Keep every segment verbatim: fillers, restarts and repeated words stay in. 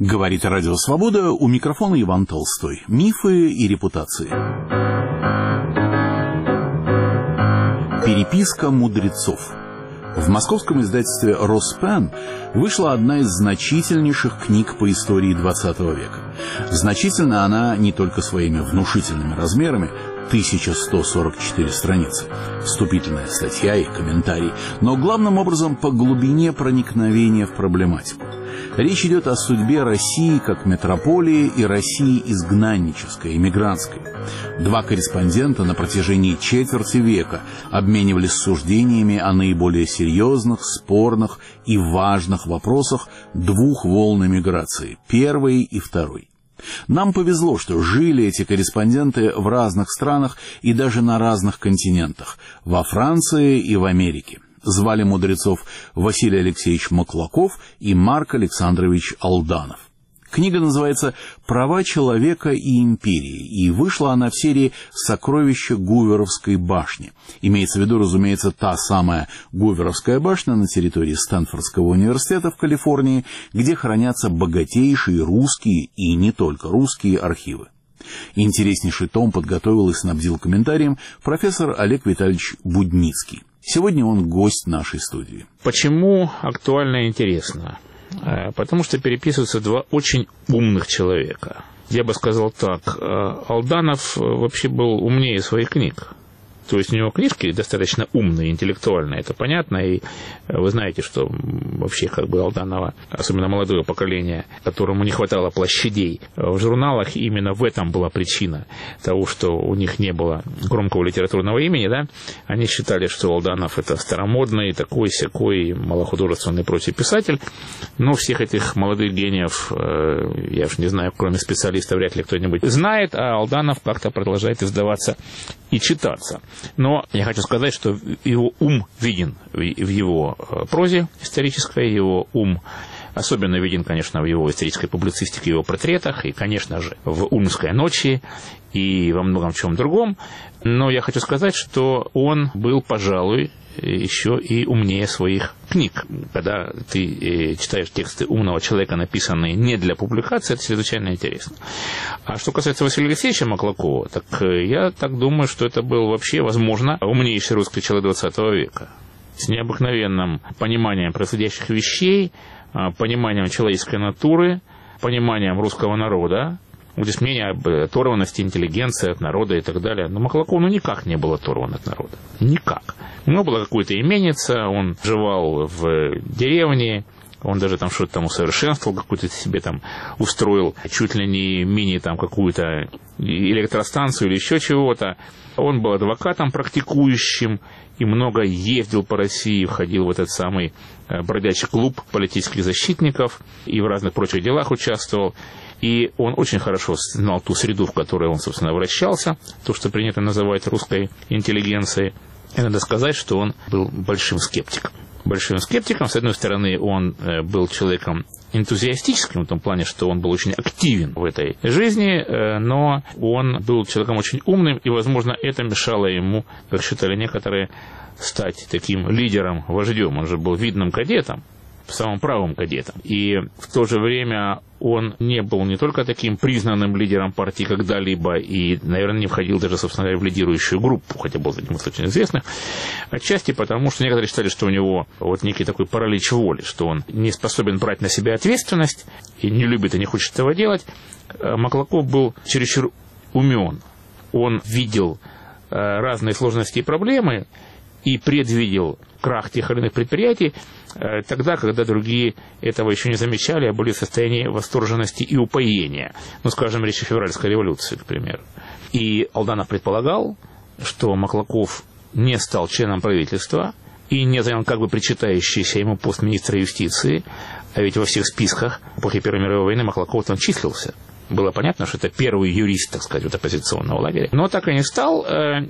Говорит Радио Свобода, у микрофона Иван Толстой. Мифы и репутации. Переписка мудрецов. В московском издательстве «Роспен» вышла одна из значительнейших книг по истории двадцатого века. Значительна она не только своими внушительными размерами, тысяча сто сорок четыре страницы, вступительная статья и комментарий, но главным образом по глубине проникновения в проблематику. Речь идет о судьбе России как метрополии и России изгнаннической, эмигрантской. Два корреспондента на протяжении четверти века обменивались суждениями о наиболее серьезных, спорных и важных вопросах двух волн эмиграции, первой и второй. Нам повезло, что жили эти корреспонденты в разных странах и даже на разных континентах, во Франции и в Америке. Звали мудрецов Василий Алексеевич Маклаков и Марк Александрович Алданов. Книга называется «Права человека и империи», и вышла она в серии «Сокровища Гуверовской башни». Имеется в виду, разумеется, та самая Гуверовская башня на территории Стэнфордского университета в Калифорнии, где хранятся богатейшие русские и не только русские архивы. Интереснейший том подготовил и снабдил комментарием профессор Олег Витальевич Будницкий. Сегодня он гость нашей студии. Почему актуально и интересно? Потому что переписываются два очень умных человека. Я бы сказал так, Алданов вообще был умнее своих книг. То есть у него книжки достаточно умные, интеллектуальные, это понятно, и вы знаете, что вообще как бы Алданова, особенно молодое поколение, которому не хватало площадей, в журналах именно в этом была причина того, что у них не было громкого литературного имени, да, они считали, что Алданов это старомодный, такой-сякой, малохудожественный прочий писатель, но всех этих молодых гениев, я уж не знаю, кроме специалистов, вряд ли кто-нибудь знает, а Алданов как-то продолжает издаваться и читаться. Но я хочу сказать, что его ум виден в его прозе исторической, его ум особенно виден, конечно, в его исторической публицистике, в его портретах, и, конечно же, в «Ульмской ночи» и во многом чем другом. Но я хочу сказать, что он был, пожалуй, еще и умнее своих книг. Когда ты читаешь тексты умного человека, написанные не для публикации, это чрезвычайно интересно. А что касается Василия Алексеевича Маклакова, так я так думаю, что это был вообще, возможно, умнейший русский человек двадцатого века. С необыкновенным пониманием происходящих вещей, пониманием человеческой натуры, пониманием русского народа. Здесь мнение об оторванности интеллигенции от народа и так далее. Но Маклаков ну, никак не был оторван от народа. Никак. У него была какая-то именица, он жевал в деревне, он даже там что-то там усовершенствовал, какую-то себе там устроил, чуть ли не мини там какую-то электростанцию или еще чего-то. Он был адвокатом практикующим и много ездил по России, входил в этот самый бродячий клуб политических защитников и в разных прочих делах участвовал. И он очень хорошо знал ту среду, в которой он, собственно, вращался, то, что принято называть русской интеллигенцией. И надо сказать, что он был большим скептиком. Большим скептиком, с одной стороны, он был человеком энтузиастическим, в том плане, что он был очень активен в этой жизни, но он был человеком очень умным, и, возможно, это мешало ему, как считали некоторые, стать таким лидером, вождем. Он же был видным кадетом, самым правым кадетом. И в то же время он не был не только таким признанным лидером партии когда-либо, и, наверное, не входил даже, собственно говоря, в лидирующую группу, хотя был таким очень известным, отчасти потому, что некоторые считали, что у него вот некий такой паралич воли, что он не способен брать на себя ответственность, и не любит и не хочет этого делать. Маклаков был чересчур умен. Он видел разные сложности и проблемы, и предвидел крах тех или иных предприятий тогда, когда другие этого еще не замечали, а были в состоянии восторженности и упоения. Ну, скажем, речь о февральской революции, к примеру. И Алданов предполагал, что Маклаков не стал членом правительства и не занял как бы причитающийся ему пост министра юстиции, а ведь во всех списках после Первой мировой войны Маклаков там числился. Было понятно, что это первый юрист, так сказать, вот оппозиционного лагеря. Но так и не стал.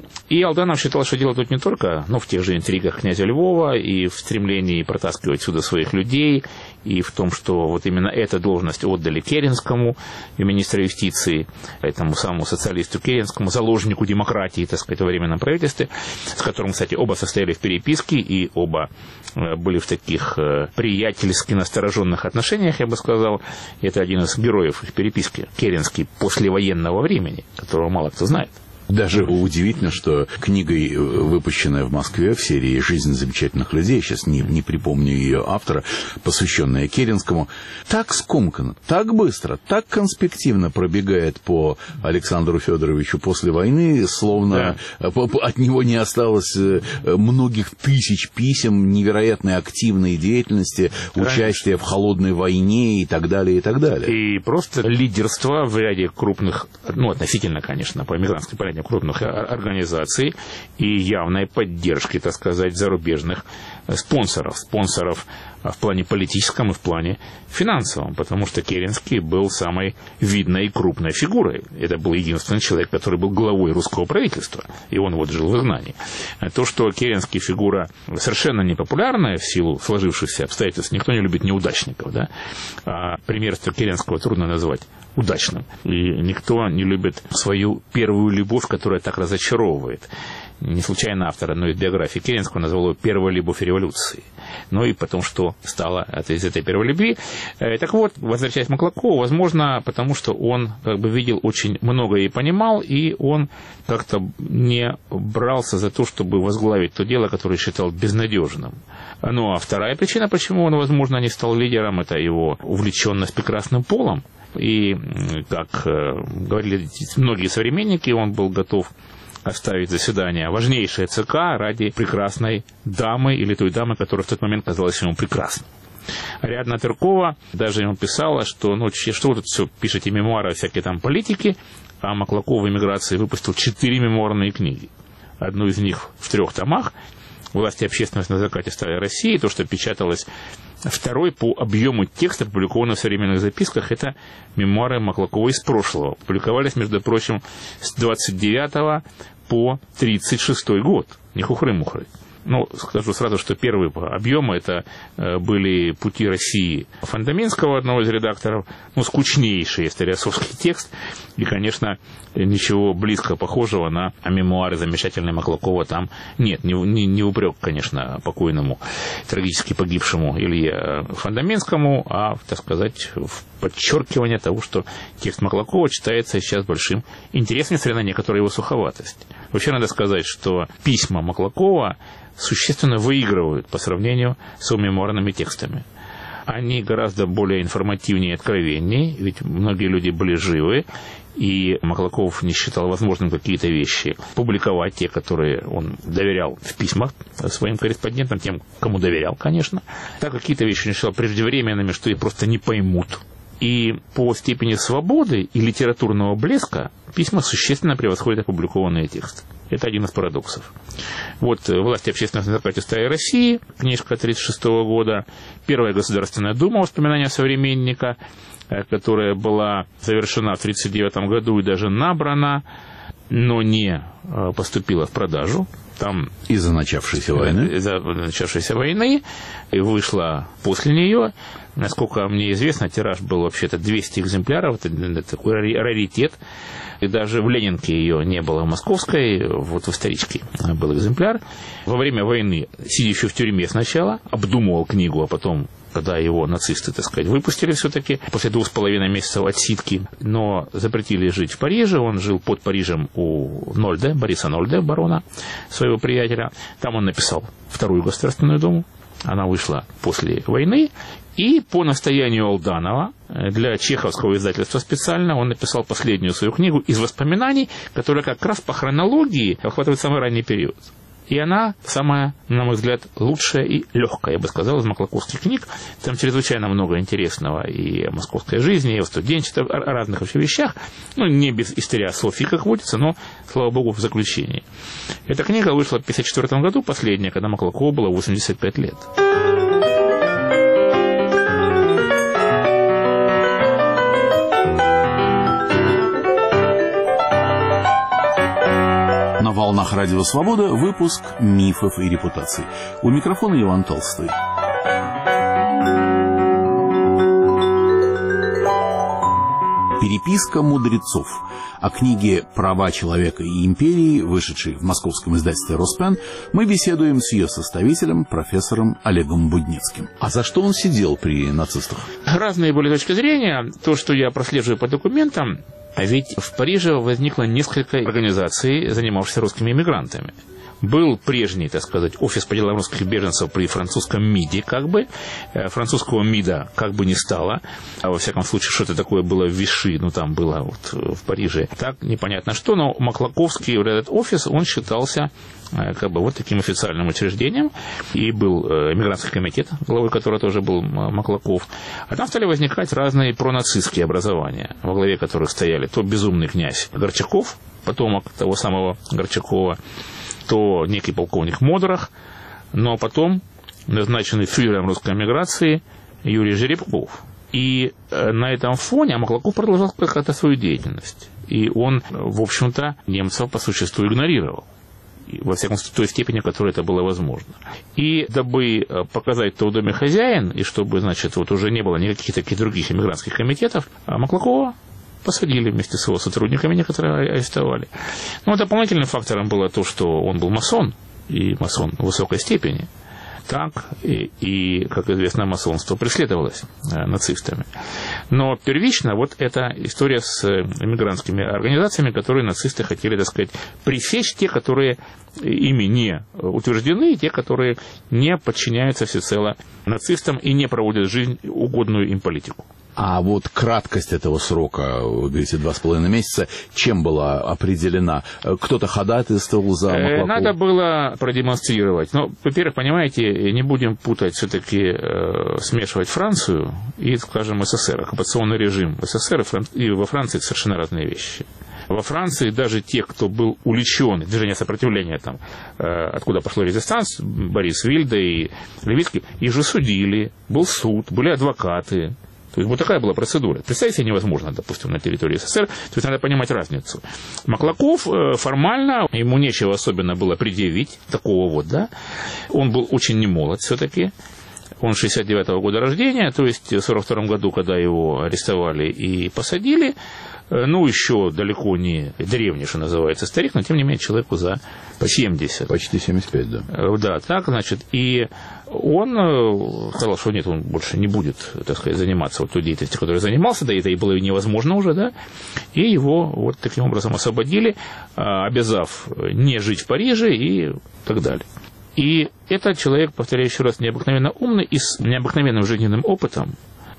И Алданов считал, что дело тут не только ну, в тех же интригах князя Львова и в стремлении протаскивать сюда своих людей, и в том, что вот именно эту должность отдали Керенскому, министру юстиции, этому самому социалисту Керенскому, заложнику демократии, так сказать, во временном правительстве, с которым, кстати, оба состояли в переписке, и оба были в таких приятельски настороженных отношениях, я бы сказал. Это один из героев их переписки, Керенский, послевоенного времени, которого мало кто знает. Даже удивительно, что книгой, выпущенная в Москве в серии «Жизнь замечательных людей», сейчас не, не припомню ее автора, посвященная Керенскому, так скомканно, так быстро, так конспективно пробегает по Александру Федоровичу после войны, словно да. от него не осталось многих тысяч писем, невероятной активной деятельности, Конечно. Участия в холодной войне и так далее, и так далее. И просто лидерство в ряде крупных, ну, относительно, конечно, по эмигрантской политике, крупных организаций и явной поддержки, так сказать, зарубежных спонсоров. Спонсоров в плане политическом и в плане финансовом, потому что Керенский был самой видной и крупной фигурой. Это был единственный человек, который был главой русского правительства, и он вот жил в изгнании. То, что Керенский фигура совершенно непопулярная в силу сложившихся обстоятельств, никто не любит неудачников, да? А примерство Керенского трудно назвать удачным. И никто не любит свою первую любовь, которая так разочаровывает. Не случайно автор одной из биографий Керенского назвал его «первой любовь революции». Ну и потом, что стало из этой первой любви. Так вот, возвращаясь к Маклакову, возможно, потому что он как бы видел очень многое и понимал, и он как-то не брался за то, чтобы возглавить то дело, которое считал безнадежным. Ну а вторая причина, почему он, возможно, не стал лидером, это его увлеченность прекрасным полом. И, как говорили многие современники, он был готов оставить заседание важнейшее ЦК ради прекрасной дамы или той дамы, которая в тот момент казалась ему прекрасной. Ариадна Тыркова даже ему писала, что ну, что вы тут все пишете мемуары всякие там политики, а Маклаков в эмиграции выпустил четыре мемуарные книги. Одну из них в трех томах «Власть и общественность на закате Старой России», то, что печаталось. Второй по объему текста, опубликованного в современных записках, это мемуары Маклакова из прошлого. Публиковались, между прочим, с двадцать девятого по тридцать шестой год. Не хухры-мухры. Ну, скажу сразу, что первые по объему это были «Пути России» Фандаминского, одного из редакторов, ну, скучнейший историосовский текст, и, конечно, ничего близко похожего на мемуары замечательные Маклакова там нет. Не, не, не упрек, конечно, покойному, трагически погибшему Илье Фандаминскому, а, так сказать, в подчеркивание того, что текст Маклакова читается сейчас большим интересом, несмотря на некоторую его суховатость. Вообще, надо сказать, что письма Маклакова существенно выигрывают по сравнению с мемуарными текстами. Они гораздо более информативнее и откровеннее, ведь многие люди были живы, и Маклаков не считал возможным какие-то вещи публиковать, те, которые он доверял в письмах своим корреспондентам, тем, кому доверял, конечно. Так какие-то вещи он считал преждевременными, что их просто не поймут. И по степени свободы и литературного блеска письма существенно превосходят опубликованные тексты. Это один из парадоксов. Вот «Власть и общественность на закате Старой России», книжка тридцать шестого года, Первая Государственная Дума, воспоминания современника, которая была завершена в тридцать девятом году и даже набрана, но не поступила в продажу. Там из-за начавшейся войны. Из-за начавшейся войны. И вышла после нее. Насколько мне известно, тираж был вообще-то двести экземпляров. Это такой раритет. И даже в Ленинке ее не было в Московской, вот в Историчке был экземпляр. Во время войны, сидя еще в тюрьме сначала, обдумывал книгу, а потом, когда его нацисты, так сказать, выпустили все-таки, после двух с половиной месяцев отсидки, но запретили жить в Париже, он жил под Парижем у Нольде, Бориса Нольде, барона, своего приятеля. Там он написал Вторую Государственную Думу. Она вышла после войны. И по настоянию Алданова для чеховского издательства специально он написал последнюю свою книгу из воспоминаний, которая как раз по хронологии охватывает самый ранний период. И она самая, на мой взгляд, лучшая и легкая, я бы сказал, из маклаковских книг. Там чрезвычайно много интересного и о московской жизни, и о студенчестве, о разных вообще вещах. Ну, не без историософии, как водится, но, слава богу, в заключении. Эта книга вышла в пятьдесят четвёртом году, последняя, когда Маклакову было восемьдесят пять лет. волнах Радио Свобода выпуск «Мифов и репутаций». У микрофона Иван Толстой. «Переписка мудрецов». О книге «Права человека и империи», вышедшей в московском издательстве «Роспен», мы беседуем с ее составителем, профессором Олегом Будницким. А за что он сидел при нацистах? Разные были точки зрения. То, что я прослеживаю по документам, а ведь в Париже возникло несколько организаций, занимавшихся русскими эмигрантами. Был прежний, так сказать, офис по делам русских беженцев при французском МИДе, как бы. Французского МИДа как бы не стало. А во всяком случае, что-то такое было в Виши, ну там было вот в Париже. Так, непонятно что, но Маклаковский, этот офис, он считался как бы вот таким официальным учреждением. И был эмигрантский комитет, главой которого тоже был Маклаков. А там стали возникать разные пронацистские образования, во главе которых стояли то безумный князь Горчаков, потомок того самого Горчакова, то некий полковник Модорах, но потом назначенный фюрером русской эмиграции Юрий Жеребков. И на этом фоне Маклаков продолжал как-то свою деятельность. И он, в общем-то, немцев по существу игнорировал. Во всяком случае, в той степени, в которой это было возможно. И дабы показать, кто в доме хозяин, и чтобы, значит, вот уже не было никаких таких других эмигрантских комитетов, Маклакова посадили вместе с его сотрудниками, некоторые арестовали. Но дополнительным фактором было то, что он был масон, и масон в высокой степени. Так, и, и как известно, масонство преследовалось э, нацистами. Но первично вот эта история с эмигрантскими организациями, которые нацисты хотели, так сказать, пресечь, те, которые ими не утверждены, и те, которые не подчиняются всецело нацистам и не проводят жизнь угодную им политику. А вот краткость этого срока, вы говорите, два с половиной месяца, чем была определена? Кто-то ходатайствовал за Маклакова? Надо было продемонстрировать. Ну, во-первых, понимаете, не будем путать все-таки, э, смешивать Францию и, скажем, СССР. Оккупационный режим в СССР и во Франции совершенно разные вещи. Во Франции даже те, кто был увлечен, движение сопротивления, там, э, откуда пошло резистанс, Борис Вильде и Левицкий, их же судили, был суд, были адвокаты. То есть вот такая была процедура. Представить себе невозможно, допустим, на территории СССР. То есть надо понимать разницу. Маклаков формально, ему нечего особенно было предъявить, такого вот, да. Он был очень немолод все-таки. Он шестьдесят девятого года рождения, то есть в сорок втором году, когда его арестовали и посадили, ну, еще далеко не древний, что называется, старик, но, тем не менее, человеку за семьдесят. Почти семьдесят пять, да. Да, так, значит, и он сказал, что нет, он больше не будет, так сказать, заниматься вот той деятельностью, которой занимался, да, это и было невозможно уже, да, и его вот таким образом освободили, обязав не жить в Париже и так далее. И этот человек, повторяю еще раз, необыкновенно умный и с необыкновенным жизненным опытом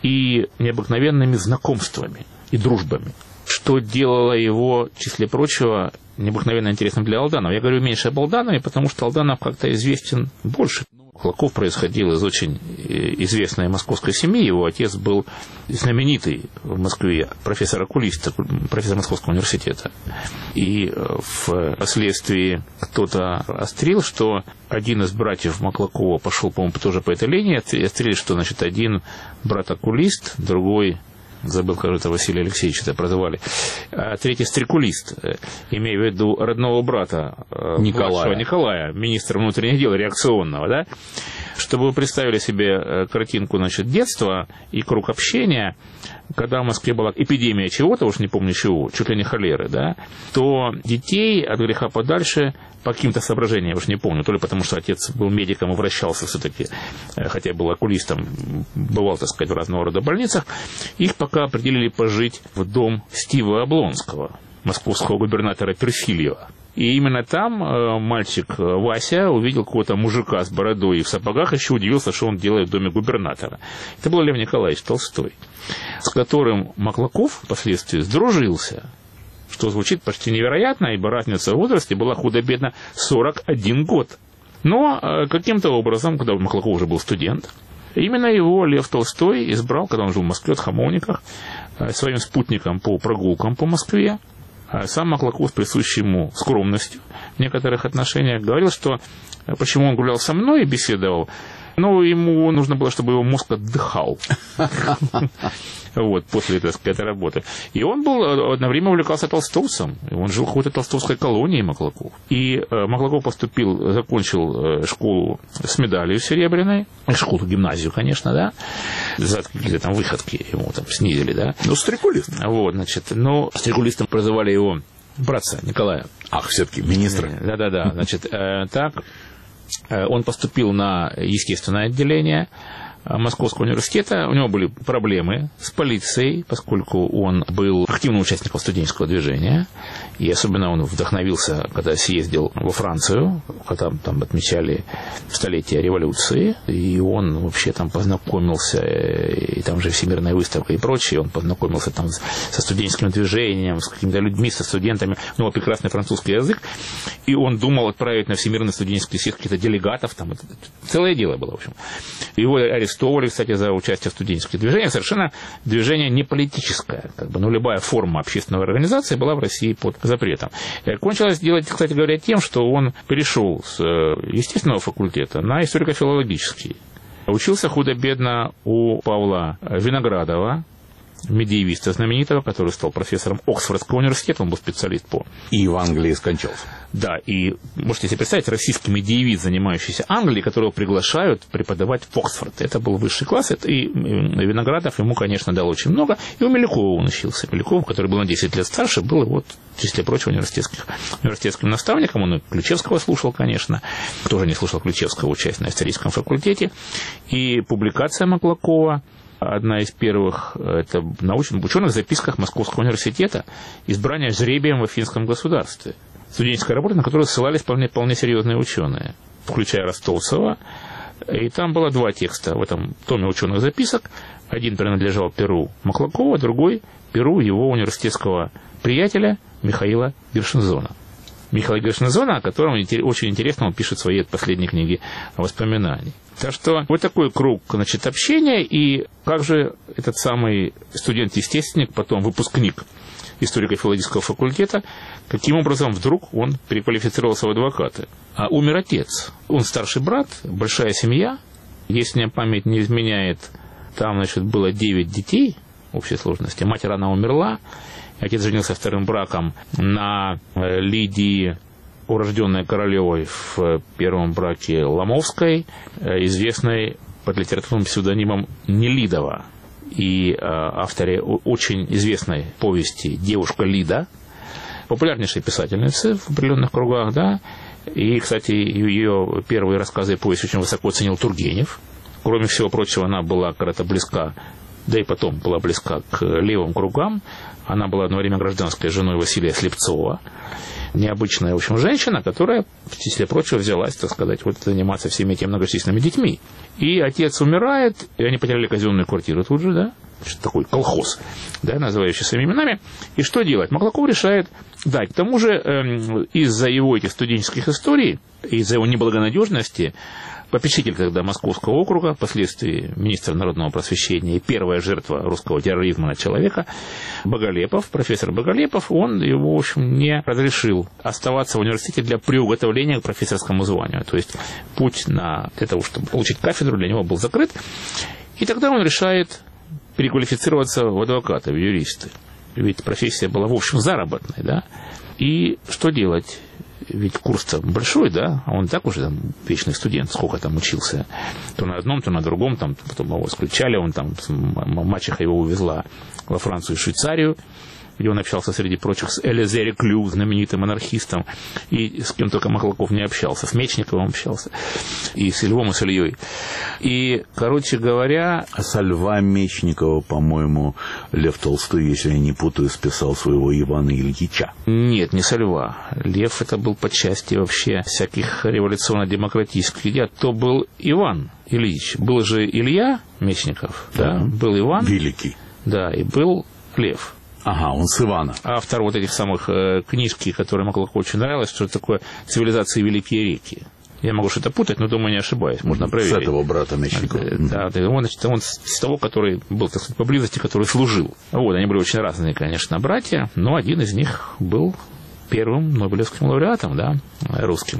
и необыкновенными знакомствами и дружбами, что делало его, в числе прочего, необыкновенно интересным для Алданова. Я говорю меньше об Алданове, потому что Алданов как-то известен больше. Маклаков происходил из очень известной московской семьи. Его отец был знаменитый в Москве профессор-окулист, профессор Московского университета. И впоследствии кто-то острил, что один из братьев Маклакова пошел, по-моему, тоже по этой линии, острили, что, значит, один брат-окулист, другой... Забыл, кажется, Василий Алексеевич это прозвали. А третий стрекулист, имея в виду родного брата Николая. Николая, министра внутренних дел, реакционного, да? Чтобы вы представили себе картинку, значит, детства и круг общения, когда в Москве была эпидемия чего-то, уж не помню чего, чуть ли не холеры, да, то детей от греха подальше по каким-то соображениям, уж не помню, то ли потому, что отец был медиком и вращался все-таки, хотя был окулистом, бывал, так сказать, в разного рода больницах, их пока определили пожить в дом Стива Облонского, московского губернатора Перфильева. И именно там э, мальчик Вася увидел какого-то мужика с бородой и в сапогах, еще удивился, что он делает в доме губернатора. Это был Лев Николаевич Толстой, с которым Маклаков впоследствии сдружился, что звучит почти невероятно, ибо разница в возрасте была худо-бедно сорок один год. Но э, каким-то образом, когда Маклаков уже был студент, именно его Лев Толстой избрал, когда он жил в Москве, в Хамовниках, э, своим спутником по прогулкам по Москве. Сам Маклаков, с присущей ему скромностью в некоторых отношениях, говорил, что почему он гулял со мной и беседовал, Ну, ему нужно было, чтобы его мозг отдыхал. Вот, после, так сказать, этой работы. И он был, одно время увлекался толстовцем. Он жил в какой-то толстовской колонии, Маклаков. И э, Маклаков поступил, закончил э, школу с медалью серебряной. Школу, гимназию, конечно, да. За какие-то там выходки ему там снизили, да. Ну, стрекулист. Вот, значит, но стрекулистом прозывали его братца Николая. Ах, все-таки министра. Да-да-да, значит, э, так. Э, он поступил на естественное отделение Московского университета. У него были проблемы с полицией, поскольку он был активным участником студенческого движения. И особенно он вдохновился, когда съездил во Францию, когда там отмечали столетие революции. И он вообще там познакомился, и там же Всемирная выставка и прочее. Он познакомился там со студенческим движением, с какими-то людьми, со студентами. У него прекрасный французский язык. И он думал отправить на Всемирный студенческий съезд каких-то делегатов. Там целое дело было, в общем. Его арестовали, кстати, за участие в студенческих движениях. Совершенно движение не политическое. Как бы, ну, любая форма общественной организации была в России под запретом. Кончилось дело, кстати говоря, тем, что он перешел с естественного факультета на историко-филологический. Учился худо-бедно у Павла Виноградова, медиевиста знаменитого, который стал профессором Оксфордского университета, он был специалист по... И в Англии скончался. Да, и можете себе представить, российский медиевист, занимающийся Англией, которого приглашают преподавать в Оксфорд. Это был высший класс, это и Виноградов ему, конечно, дал очень много, и у Милюкова он учился. Милюков, который был на десять лет старше, был, вот, в числе прочего, университетских, университетским наставником, он и Ключевского слушал, конечно, тоже не слушал Ключевского, учась на историческом факультете, и публикация Маклакова, одна из первых, это в научных ученых записках Московского университета, избрание жребием в Афинском государстве. Студенческая работа, на которую ссылались вполне, вполне серьезные ученые, включая Ростовцева. И там было два текста в этом томе ученых записок. Один принадлежал перу Маклакова, другой перу его университетского приятеля Михаила Гершензона. Михаила Гершензона, о котором очень интересно он пишет в своей последней книге воспоминаний. Так что вот такой круг, значит, общения, и как же этот самый студент-естественник, потом выпускник историко-филологического факультета, каким образом вдруг он переквалифицировался в адвокаты. А умер отец. Он старший брат, большая семья, если мне память не изменяет, там, значит, было девять детей в общей сложности. Мать рано умерла, отец женился вторым браком на Лидии, урожденной Королевой в первом браке Ломовской, известной под литературным псевдонимом Нелидова, и э, авторе очень известной повести «Девушка Лида», популярнейшей писательницы в определенных кругах, да, и, кстати, ее первые рассказы и повесть очень высоко ценил Тургенев. Кроме всего прочего, она была когда-то близка, да и потом была близка к левым кругам. Она была одно время гражданской женой Василия Слепцова. Необычная, в общем, женщина, которая, в числе прочего, взялась, так сказать, вот заниматься всеми этими многочисленными детьми. И отец умирает, и они потеряли казенную квартиру тут же, да, такой колхоз, да, называющий своими именами. И что делать? Маклаков решает, да, к тому же, э, из-за его этих студенческих историй, из-за его неблагонадежности, попечитель тогда Московского округа, впоследствии министр народного просвещения и первая жертва русского терроризма на человека, Боголепов, профессор Боголепов, он его, в общем, не разрешил оставаться в университете для приуготовления к профессорскому званию. То есть путь на, для того, чтобы получить кафедру, для него был закрыт. И тогда он решает переквалифицироваться в адвокаты, в юристы. Ведь профессия была, в общем, заработной, да. И что делать? Ведь курс-то большой, да, а он так уже там вечный студент, сколько там учился, то на одном, то на другом, там, потом его исключали, он там, мачеха его увезла во Францию и Швейцарию, где он общался, среди прочих, с Элизере Клю, знаменитым анархистом, и с кем только Маклаков не общался, с Мечниковым общался, и с Львом, и с Ильей. И, короче говоря... А со Льва Мечникова, по-моему, Лев Толстой, если я не путаю, списал своего Ивана Ильича. Нет, не со Льва. Лев это был по части вообще всяких революционно-демократических идей, то был Иван Ильич. Был же Илья Мечников, да, да, был Иван. Великий. Да, и был Лев. Ага, он с Ивана. Автор вот этих самых э, книжки, которые Маклакову очень нравилось, что такое «Цивилизация и великие реки». Я могу что-то путать, но, думаю, не ошибаюсь, можно проверить. С этого брата Мечникова. Да, да, он, значит, он с того, который был, так сказать, поблизости, который служил. Вот, они были очень разные, конечно, братья, но один из них был первым нобелевским лауреатом, да, русским.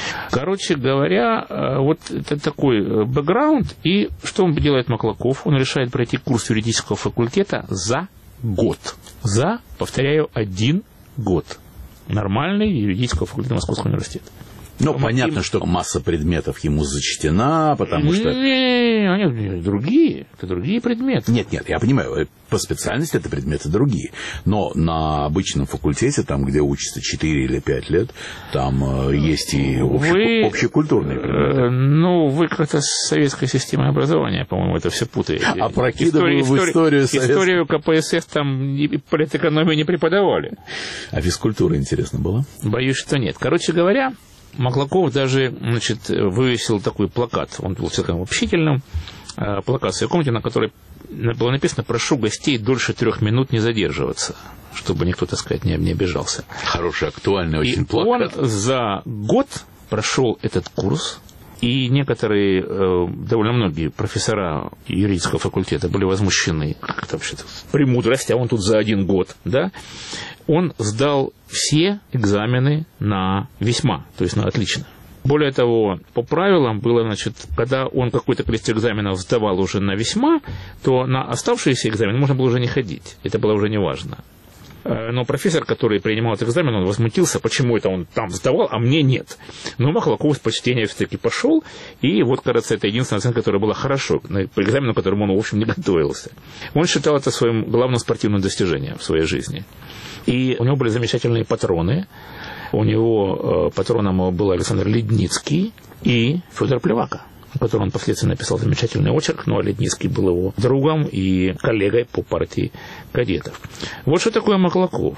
Короче говоря, вот это такой бэкграунд. И что он делает, Маклаков? Он решает пройти курс юридического факультета за год. За, повторяю, один год. Нормальный юридического факультета Московского университета. Ну, а понятно, им... что масса предметов ему зачтена, потому что... Не, они другие, это другие предметы. Нет, нет, я понимаю, по специальности это предметы другие. Но на обычном факультете, там, где учатся четыре или пять лет, там э, есть и общ... вы... общекультурные предметы. Э, ну, вы как-то с советской системой образования, по-моему, это все путаете. А прокидываю в историю Советского... Историю ка пэ эс эс там политэкономию не преподавали. А физкультура, интересно, была? Боюсь, что нет. Короче говоря... Маклаков даже, значит, вывесил такой плакат, он был всегда общительным, плакат в своей комнате, на которой было написано: «Прошу гостей дольше трех минут не задерживаться», чтобы никто, так сказать, не, не обижался. Хороший, актуальный очень и плакат. Он за год прошел этот курс, и некоторые, довольно многие профессора юридического факультета были возмущены. Как это вообще-то премудрость, а он тут за один год, да? Он сдал все экзамены на весьма, то есть на отлично. Более того, по правилам было, значит, когда он какое-то количество экзаменов сдавал уже на весьма, то на оставшиеся экзамены можно было уже не ходить. Это было уже не важно. Но профессор, который принимал этот экзамен, он возмутился, почему это он там сдавал, а мне нет. Но Маклаков с почтения все-таки пошел, и вот, кажется, это единственная оценка, которая была хорошо, по экзамену, к которому он, в общем, не готовился. Он считал это своим главным спортивным достижением в своей жизни. И у него были замечательные патроны. У него э, патроном был Александр Ледницкий и Федор Плевака, о котором он впоследствии написал замечательный очерк, но Ледницкий был его другом и коллегой по партии кадетов. Вот что такое Маклаков.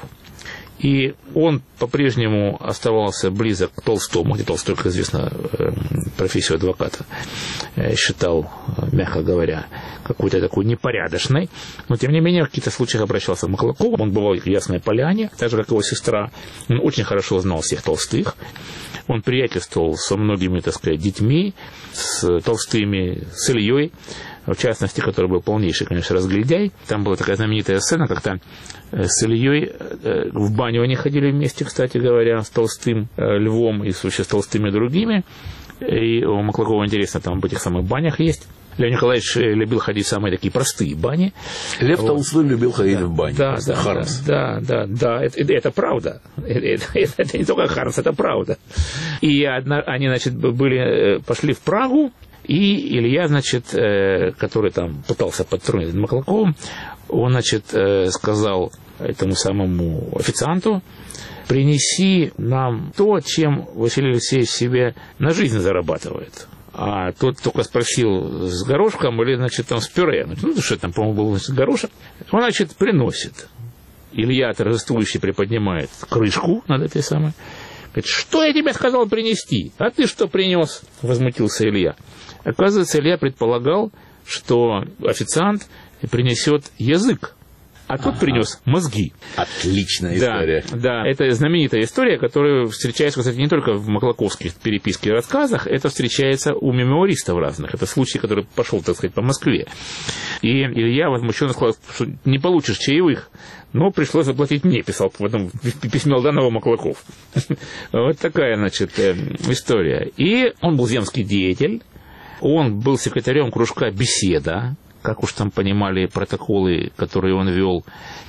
И он по-прежнему оставался близок к Толстому, где Толстой, как известно, профессию адвоката считал, мягко говоря, какой-то такой непорядочной. Но, тем не менее, в каких-то случаях обращался к Маклакову. Он бывал в Ясной Поляне, так же, как его сестра. Он очень хорошо знал всех Толстых. Он приятельствовал со многими, так сказать, детьми, с Толстыми, с Ильей, в частности, который был полнейший, конечно, разглядяй. Там была такая знаменитая сцена, как-то с Ильей в баню они ходили вместе, кстати говоря, с Толстым Львом и вообще с Толстыми другими. И у Маклакова интересно, там в этих самых банях есть. Лев Николаевич любил ходить в самые такие простые бани. Лев вот. Толстой любил ходить да, в бане. Да, да, Хармс. да, да, да, да, это, это, это правда. Это, это, это не только Хармс, это правда. И одна, они, значит, были, пошли в Прагу, и Илья, значит, который там пытался подтрунить Маклаковым, он, значит, сказал этому самому официанту: принеси нам то, чем Василий Алексеевич себе на жизнь зарабатывает. А тот только спросил, с горошком или, значит, там с пюре. Ну, что там, по-моему, был, значит, горошек. Он, значит, приносит. Илья торжествующе приподнимает крышку над этой самой. Говорит: что я тебе сказал принести? А ты что принес? Возмутился Илья. Оказывается, Илья предполагал, что официант принесет язык. А тот ага. принес мозги. Отличная история. Да, да, это знаменитая история, которая встречается, кстати, не только в маклаковских переписках и рассказах, это встречается у мемуаристов разных. Это случай, который пошел, так сказать, по Москве. И Илья возмущенно сказал, что не получишь чаевых, но пришлось заплатить мне, писал потом в письме Алданова Маклаков. Вот такая, значит, история. И он был земский деятель, он был секретарем кружка «Беседа», как уж там понимали протоколы, которые он вел,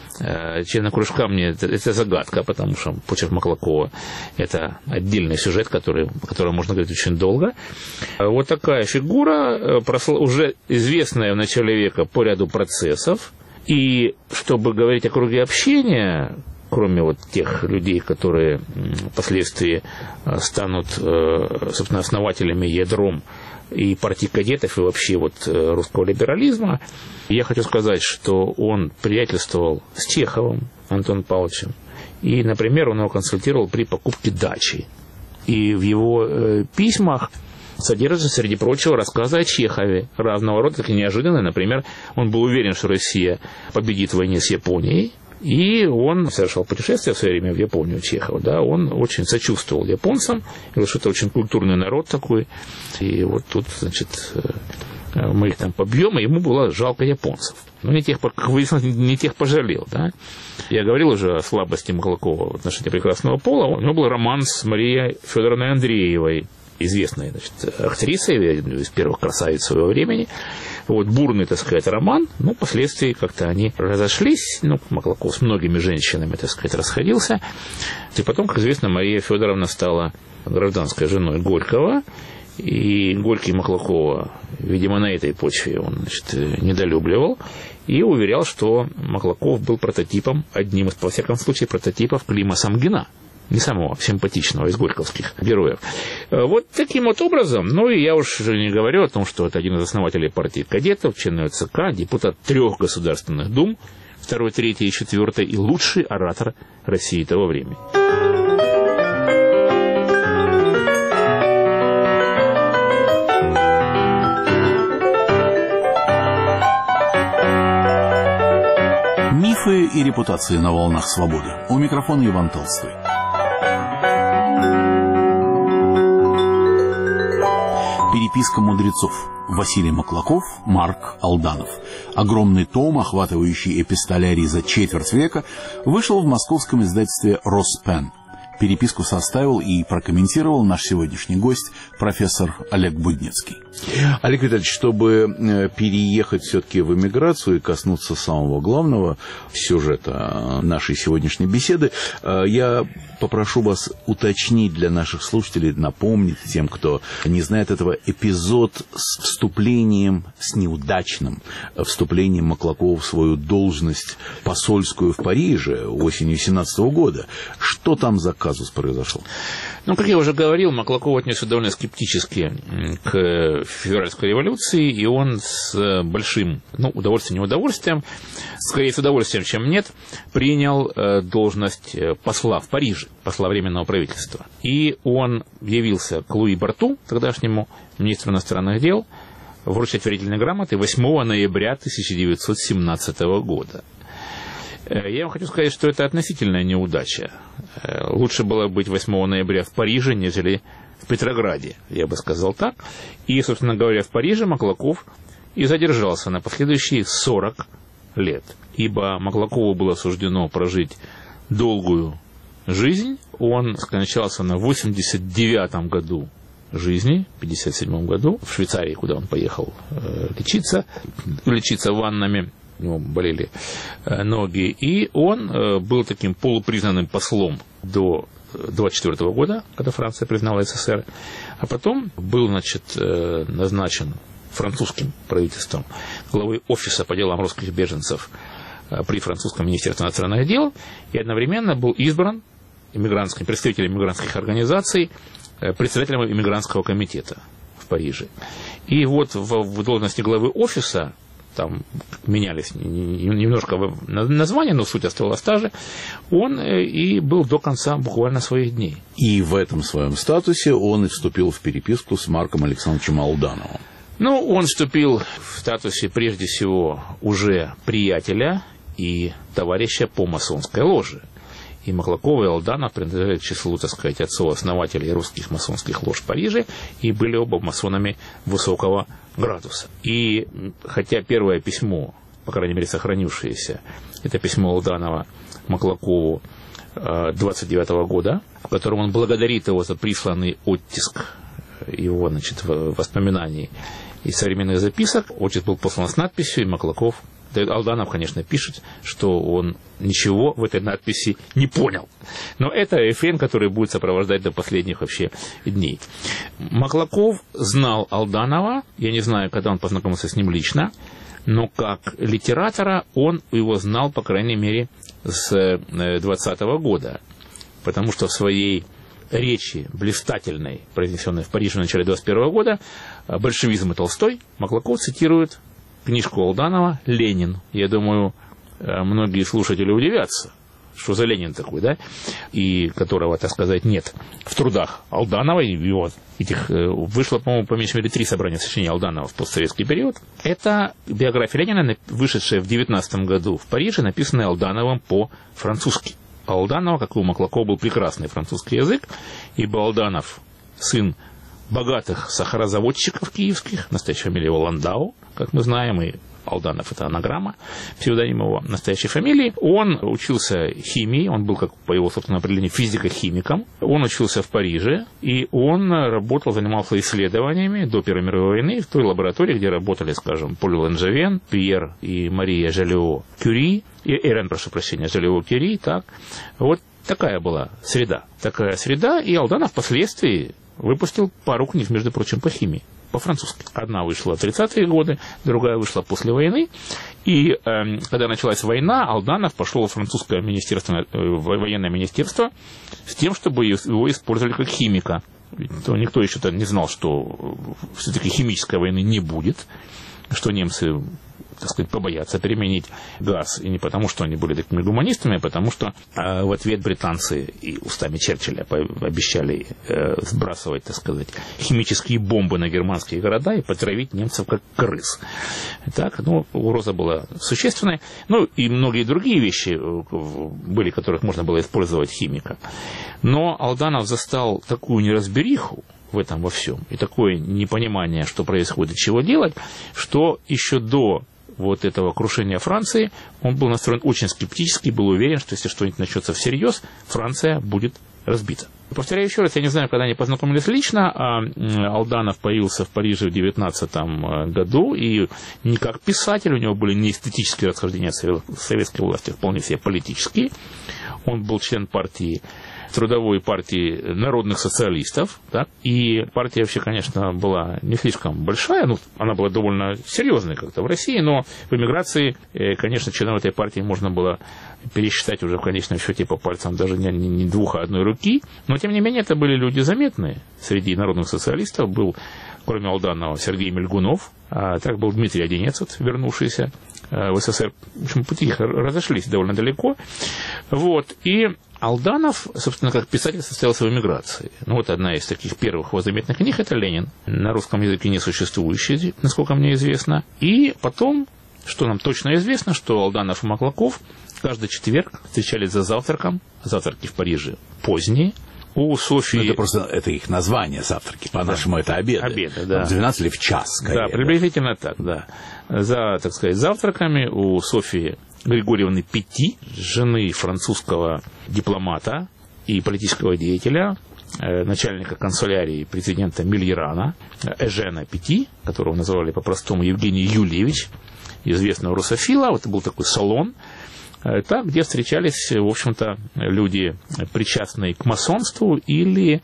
члены кружка, мне это, это загадка, потому что почерк Маклакова – это отдельный сюжет, который, о котором можно говорить очень долго. Вот такая фигура, уже известная в начале века по ряду процессов. И чтобы говорить о круге общения, кроме вот тех людей, которые впоследствии станут, собственно, основателями, ядром и партии кадетов, и вообще вот русского либерализма, я хочу сказать, что он приятельствовал с Чеховым Антоном Павловичем. И, например, он его консультировал при покупке дачи. И в его э, письмах содержатся, среди прочего, рассказы о Чехове разного рода, такие неожиданные. Например, он был уверен, что Россия победит в войне с Японией. И он совершал путешествие в свое время в Японию, Чехова, да, он очень сочувствовал японцам, говорил, что это очень культурный народ такой, и вот тут, значит, мы их там побьем, и ему было жалко японцев. Ну, не тех, как выяснилось, не тех пожалел, да. Я говорил уже о слабости Маклакова в отношении прекрасного пола. У него был роман с Марией Федоровной Андреевой, известной, значит, актрисой, из первых красавиц своего времени. Вот, бурный, так сказать, роман, но впоследствии как-то они разошлись, ну, Маклаков с многими женщинами, так сказать, расходился. И потом, как известно, Мария Федоровна стала гражданской женой Горького, и Горький Маклакова, видимо, на этой почве он, значит, недолюбливал, и уверял, что Маклаков был прототипом, одним из, во всяком случае, прототипов Клима Самгина, не самого симпатичного из горьковских героев. Вот таким вот образом, ну и я уж не говорю о том, что это один из основателей партии кадетов, член ЦК, депутат трех государственных дум, второй, третий и четвертый, и лучший оратор России того времени. Мифы и репутации на волнах свободы. У микрофона Иван Толстой. Переписка мудрецов. Василий Маклаков, Марк Алданов. Огромный том, охватывающий эпистолярий за четверть века, вышел в московском издательстве «Роспен». Переписку составил и прокомментировал наш сегодняшний гость, профессор Олег Будницкий. Олег Витальевич, чтобы переехать все-таки в эмиграцию и коснуться самого главного сюжета нашей сегодняшней беседы, я попрошу вас уточнить для наших слушателей, напомнить тем, кто не знает этого, эпизод с вступлением, с неудачным вступлением Маклакова в свою должность посольскую в Париже осенью семнадцатого года. Что там за казус произошел? Ну, как я уже говорил, Маклаков отнесся довольно скептически к февральской революции, и он с большим, ну, удовольствием, неудовольствием, скорее с удовольствием, чем нет, принял должность посла в Париже, посла Временного правительства. И он явился к Луи Барту, тогдашнему министру иностранных дел, вручать верительные грамоты восьмого ноября тысяча девятьсот семнадцатого года. Я вам хочу сказать, что это относительная неудача. Лучше было быть восьмого ноября в Париже, нежели в Петрограде, я бы сказал так. И, собственно говоря, в Париже Маклаков и задержался на последующие сорок лет. Ибо Маклакову было суждено прожить долгую жизнь. Он скончался на восемьдесят девятом году жизни, в пятьдесят седьмом году, в Швейцарии, куда он поехал э, лечиться, лечиться ваннами. У него болели э, ноги, и он э, был таким полупризнанным послом до двадцать четвёртого года, когда Франция признала СССР, а потом был, значит, э, назначен французским правительством главой офиса по делам русских беженцев э, при французском министерстве иностранных дел, и одновременно был избран иммигрантским, представителем иммигрантских организаций, э, председателем иммигрантского комитета в Париже. И вот в, в должности главы офиса там менялись немножко названия, но суть оставалась та же, он и был до конца буквально своих дней. И в этом своем статусе он и вступил в переписку с Марком Александровичем Алдановым. Ну, он вступил в статусе, прежде всего, уже приятеля и товарища по масонской ложе. И Маклаков, и Алданов принадлежали к числу, так сказать, отцов-основателей русских масонских лож в Париже, и были оба масонами высокого градуса. И хотя первое письмо, по крайней мере, сохранившееся, это письмо Алданова Маклакову двадцать девятого года, в котором он благодарит его за присланный оттиск его, значит, воспоминаний из современных записок. Оттиск был послан с надписью, и Маклаков, Алданов, конечно, пишет, что он ничего в этой надписи не понял. Но это эффект, который будет сопровождать до последних вообще дней. Маклаков знал Алданова, я не знаю, когда он познакомился с ним лично, но как литератора он его знал, по крайней мере, с двадцатого года, потому что в своей речи блистательной, произнесенной в Париже в начале двадцать первого года, «Большевизм и Толстой», Маклаков цитирует книжку Алданова «Ленин». Я думаю, многие слушатели удивятся, что за Ленин такой, да, и которого, так сказать, нет в трудах Алданова, и его этих вышло, по-моему, по меньшей мере три собрания сочинений Алданова в постсоветский период. Это биография Ленина, вышедшая в девятнадцатом году в Париже, написанная Алдановым по-французски. У Алданова, как и у Маклакова, был прекрасный французский язык, ибо Алданов сын богатых сахарозаводчиков киевских, настоящая фамилия его Ландау, как мы знаем, и Алданов — это анаграмма, псевдоним его настоящей фамилии. Он учился химии, он был, как по его собственному определению, физико-химиком. Он учился в Париже, и он работал, занимался исследованиями до Первой мировой войны в той лаборатории, где работали, скажем, Поль Ланжевен, Пьер и Мария Жолио-Кюри, и Эрен, прошу прощения, Жолио-Кюри, так. Вот такая была среда. Такая среда, и Алданов впоследствии выпустил пару книг, между прочим, по химии. По-французски. Одна вышла в тридцатые годы, другая вышла после войны. И э, когда началась война, Алданов пошел в французское министерство, э, военное министерство с тем, чтобы его использовали как химика. То никто еще не знал, что все-таки химической войны не будет, что немцы, так сказать, побоятся применить газ. И не потому, что они были такими гуманистами, а потому что э, в ответ британцы и устами Черчилля обещали э, сбрасывать, так сказать, химические бомбы на германские города и потравить немцев как крыс. Так, ну, угроза была существенная. Ну, и многие другие вещи были, которых можно было использовать химика. Но Алданов застал такую неразбериху в этом во всем, и такое непонимание, что происходит, чего делать, что еще до вот этого крушения Франции он был настроен очень скептически, был уверен, что если что-нибудь начнется всерьез, Франция будет разбита. Повторяю еще раз, я не знаю, когда они познакомились лично, а Алданов появился в Париже в девятнадцатом году, и не как писатель, у него были не эстетические расхождения с советской властью, вполне все политические. Он был член партии, трудовой партии народных социалистов, так? И партия вообще, конечно, была не слишком большая, ну, она была довольно серьезной как-то в России, но в эмиграции, конечно, членов этой партии можно было пересчитать уже в конечном счете по пальцам даже не, не двух, а одной руки, но, тем не менее, это были люди заметные. Среди народных социалистов был, кроме Алданова, Сергей Мельгунов, а так был Дмитрий Одинец, вот, вернувшийся в СССР. В общем, пути их разошлись довольно далеко. Вот, и Алданов, собственно, как писатель состоялся в эмиграции. Ну, вот одна из таких первых его заметных книг – это «Ленин», на русском языке не существующий, насколько мне известно. И потом, что нам точно известно, что Алданов и Маклаков каждый четверг встречались за завтраком, завтраки в Париже поздние, у Софии... Это просто это их название, завтраки, по-нашему да. Это обеды. Обеды, да. В двенадцать или в час, скорее. Да, приблизительно да. так, да. За, так сказать, завтраками у Софии Григорьевны Петти, жены французского дипломата и политического деятеля, начальника канцелярии президента Мильерана, Эжена Петти, которого называли по-простому Евгений Юльевич, известного русофила. Вот это был такой салон, там, где встречались, в общем-то, люди, причастные к масонству или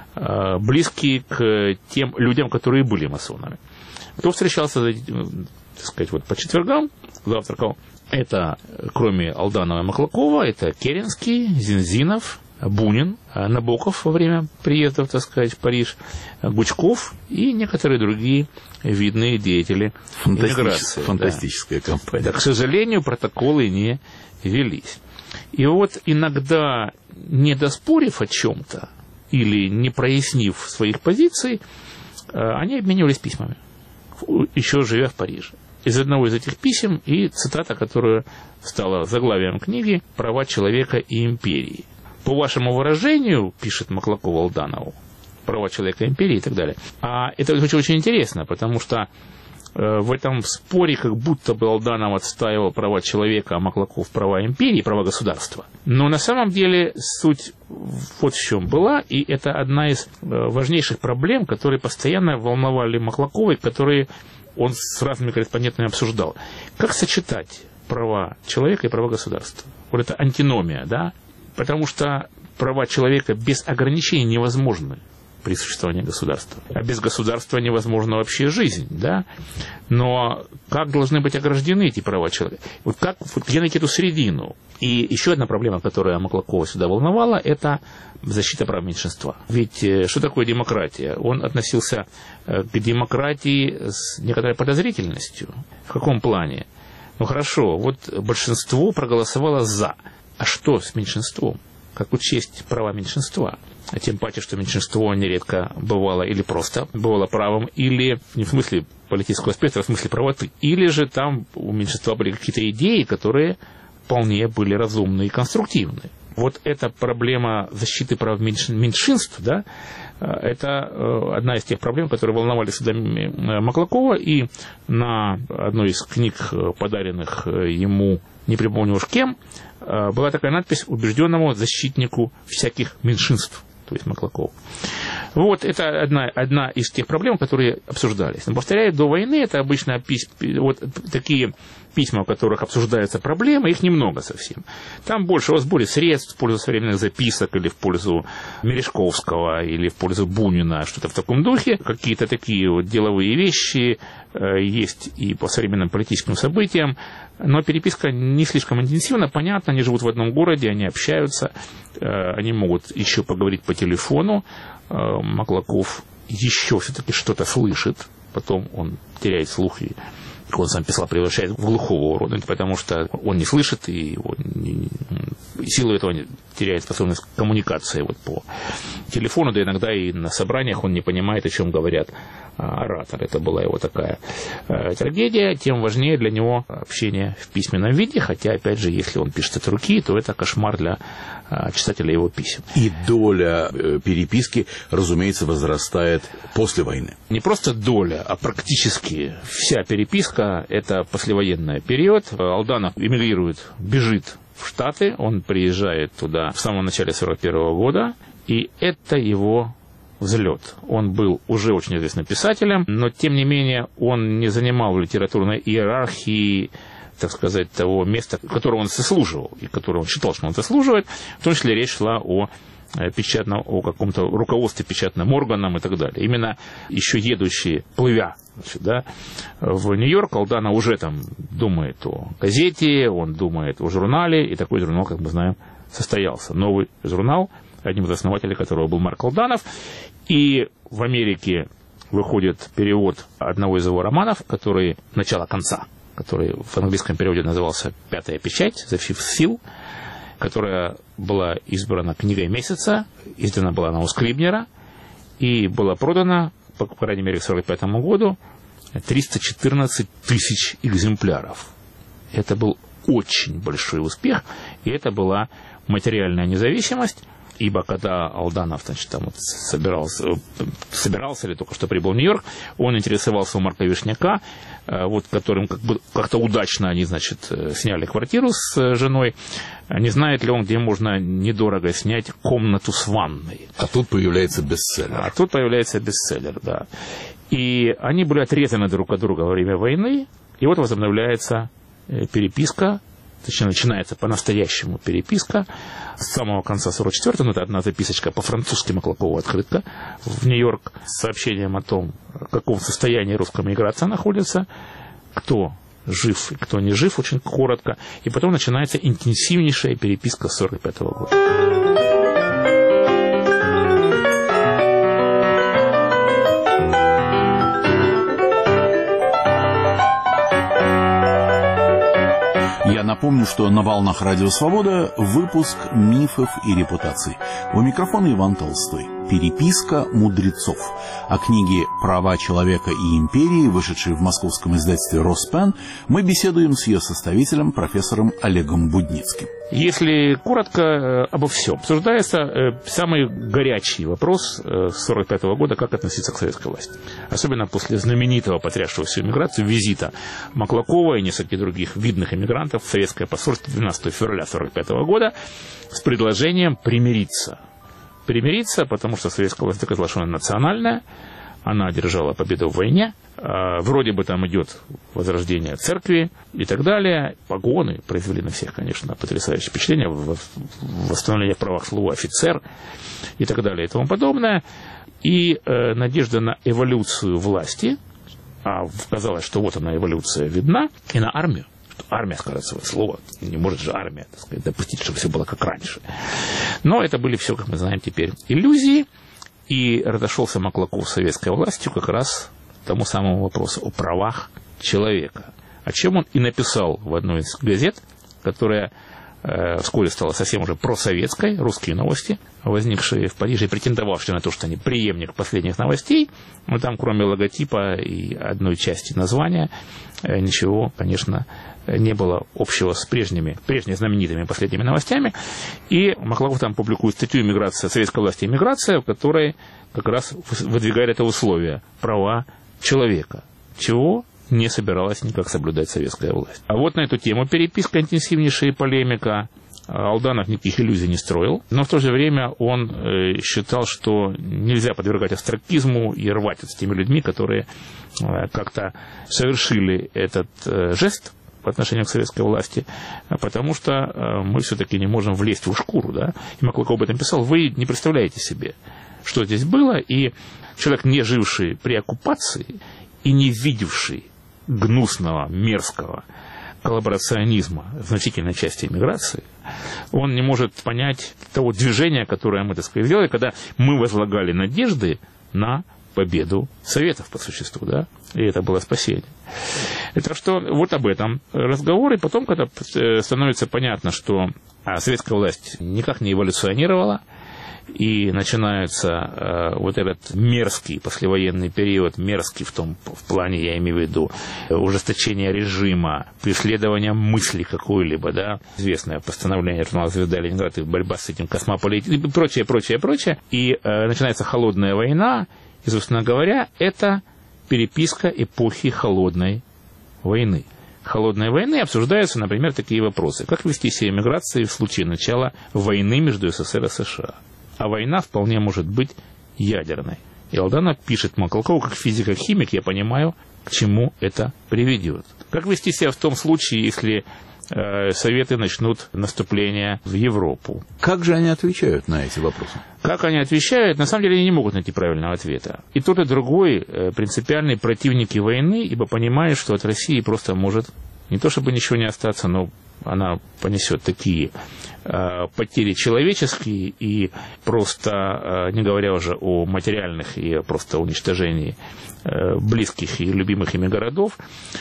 э, близкие к тем людям, которые были масонами. Кто встречался, так сказать, вот по четвергам, завтракал, это, кроме Алданова и Маклакова, это Керенский, Зинзинов, Бунин, Набоков во время приездов, так сказать, в Париж, Гучков и некоторые другие видные деятели эмиграции. Фантастическая да. компания. Да, к сожалению, протоколы не велись. И вот иногда, не доспорив о чем-то или не прояснив своих позиций, они обменивались письмами, еще живя в Париже. Из одного из этих писем и цитата, которая стала заглавием книги «Права человека и империи». По вашему выражению, пишет Маклаков Алданову, права человека, империи и так далее. А это очень, очень интересно, потому что э, в этом споре как будто бы Алданов отстаивал права человека, а Маклаков права империи, права государства. Но на самом деле суть вот в чем была, и это одна из э, важнейших проблем, которые постоянно волновали Маклакова, и которые он с разными корреспондентами обсуждал. Как сочетать права человека и права государства? Вот это антиномия, да? Потому что права человека без ограничений невозможны при существовании государства. А без государства невозможна вообще жизнь, да? Но как должны быть ограждены эти права человека? Вот как, вот где найти эту середину? И еще одна проблема, которая Маклакова сюда волновала, это защита прав меньшинства. Ведь что такое демократия? Он относился к демократии с некоторой подозрительностью. В каком плане? Ну хорошо, вот большинство проголосовало «за». А что с меньшинством? Как учесть права меньшинства? А тем паче, что меньшинство нередко бывало или просто бывало правым, или не в смысле политического спектра, а в смысле правоты. Или же там у меньшинства были какие-то идеи, которые вполне были разумны и конструктивны. Вот эта проблема защиты прав меньшинств, да, Это одна из тех проблем, которые волновали всегда Маклакова, и на одной из книг, подаренных ему, не припомню уж кем, была такая надпись: «Убежденному защитнику всяких меньшинств», то есть Маклаков. Вот, это одна, одна из тех проблем, которые обсуждались. Но, повторяю, до войны это обычно пись... вот такие письма, в которых обсуждаются проблемы, их немного совсем. Там больше о сборе средств в пользу современных записок, или в пользу Мережковского, или в пользу Бунина, что-то в таком духе. Какие-то такие вот деловые вещи э, есть и по современным политическим событиям. Но переписка не слишком интенсивна, понятно, они живут в одном городе, они общаются, э, они могут еще поговорить по телефону. Э, Маклаков еще все-таки что-то слышит, потом он теряет слух, и он сам писал, превращает в глухого урода, потому что он не слышит, и он не, силу этого теряет способность коммуникации вот по телефону, да иногда и на собраниях он не понимает, о чем говорят ораторы. Это была его такая э, трагедия. Тем важнее для него общение в письменном виде, хотя, опять же, если он пишет от руки, то это кошмар для э, читателя его писем. И доля э, переписки, разумеется, возрастает после войны. Не просто доля, а практически вся переписка – это послевоенный период. Алданов эмигрирует, бежит в Штаты, он приезжает туда в самом начале сорок первого года, и это его взлет. Он был уже очень известным писателем, но, тем не менее, он не занимал в литературной иерархии, так сказать, того места, которого он заслуживал, и которого он считал, что он заслуживает. В том числе речь шла о печатном, о каком-то руководстве печатным органам и так далее. Именно еще едущие, плывя, значит, да, в Нью-Йорк, Алданов уже там думает о газете, он думает о журнале, и такой журнал, как мы знаем, состоялся. Новый журнал, одним из основателей которого был Марк Алданов. И в Америке выходит перевод одного из его романов, который «Начало-конца», который в английском переводе назывался «Пятая печать», «The Fifth Seal», которая была избрана книгой месяца, издана была она у Скрибнера, и была продана, по, по крайней мере, к сорок пятому году, триста четырнадцать тысяч экземпляров. Это был очень большой успех, и это была материальная независимость. Ибо когда Алданов, значит, там вот собирался, собирался или только что прибыл в Нью-Йорк, он интересовался у Марка Вишняка, вот, которым как бы, как-то удачно они, значит, сняли квартиру с женой. Не знает ли он, где можно недорого снять комнату с ванной. А тут появляется бестселлер. А тут появляется бестселлер, да. И они были отрезаны друг от друга во время войны, и вот возобновляется переписка. Точнее, начинается по-настоящему переписка с самого конца сорок четвёртого. Ну, это одна записочка по-французски Маклакова, открытка в Нью-Йорк с сообщением о том, в каком состоянии русская миграция находится, кто жив и кто не жив, очень коротко. И потом начинается интенсивнейшая переписка с сорок пятого года. Я напомню, что на волнах Радио Свобода выпуск «Мифов и репутаций». У микрофона Иван Толстой. «Переписка мудрецов». О книге «Права человека и империи», вышедшей в московском издательстве «Роспен», мы беседуем с ее составителем, профессором Олегом Будницким. Если коротко обо всем, обсуждается самый горячий вопрос с сорок пятого года, как относиться к советской власти. Особенно после знаменитого, потрясшего всю эмиграцию, визита Маклакова и нескольких других видных эмигрантов в советское посольство двенадцатого февраля сорок пятого года с предложением примириться. Примириться, потому что советская власть доказала, что она национальная, она одержала победу в войне, вроде бы там идет возрождение церкви и так далее. Погоны произвели на всех, конечно, потрясающее впечатление, восстановление в правах слова офицер и так далее и тому подобное. И э, надежда на эволюцию власти, а казалось, что вот она, эволюция видна, и на армию. Армия, скажет свое слово, не может же армия, так сказать, допустить, чтобы все было как раньше. Но это были все, как мы знаем теперь, иллюзии, и разошелся Маклаков с советской властью как раз к тому самому вопросу о правах человека, о чем он и написал в одной из газет, которая вскоре стала совсем уже просоветской, «Русские новости», возникшие в Париже, претендовавшие на то, что они преемник последних новостей, но там, кроме логотипа и одной части названия, ничего, конечно, не было общего с прежними, прежними знаменитыми последними новостями. И Маклаков там публикует статью «Миграция, советская власть и миграция», в которой как раз выдвигает это условие – права человека, чего не собиралась никак соблюдать советская власть. А вот на эту тему переписка интенсивнейшая и полемика. Алданов никаких иллюзий не строил, но в то же время он э, считал, что нельзя подвергать остракизму и рвать с теми людьми, которые э, как-то совершили этот э, жест по отношению к советской власти, потому что э, мы все-таки не можем влезть в их шкуру. Да? И Маклаков об этом писал. Вы не представляете себе, что здесь было, и человек, не живший при оккупации и не видевший гнусного, мерзкого коллаборационизма в значительной части эмиграции, он не может понять того движения, которое мы, так сказать, сделали, когда мы возлагали надежды на победу Советов по существу, да, и это было спасение. Так что вот об этом разговор, и потом, когда становится понятно, что советская власть никак не эволюционировала, и начинается э, вот этот мерзкий послевоенный период, мерзкий в том в плане, я имею в виду, ужесточение режима, преследование мысли какой-либо, да, известное постановление журнала «Звезда Ленинград» и борьба с этим космополитикой, и прочее, прочее, прочее, и э, начинается холодная война, и, собственно говоря, это переписка эпохи холодной войны. Холодной войны обсуждаются, например, такие вопросы, как вести себя эмиграции в случае начала войны между СССР и США. А война вполне может быть ядерной. И Алданов пишет Маклакову, как физик-химик, я понимаю, к чему это приведет. Как вести себя в том случае, если э, Советы начнут наступление в Европу? Как же они отвечают на эти вопросы? Как они отвечают? На самом деле они не могут найти правильного ответа. И тот, и другой э, принципиальные противники войны, ибо понимают, что от России просто может не то чтобы ничего не остаться, но она понесет такие э, потери человеческие и просто, э, не говоря уже о материальных и просто уничтожении э, близких и любимых ими городов.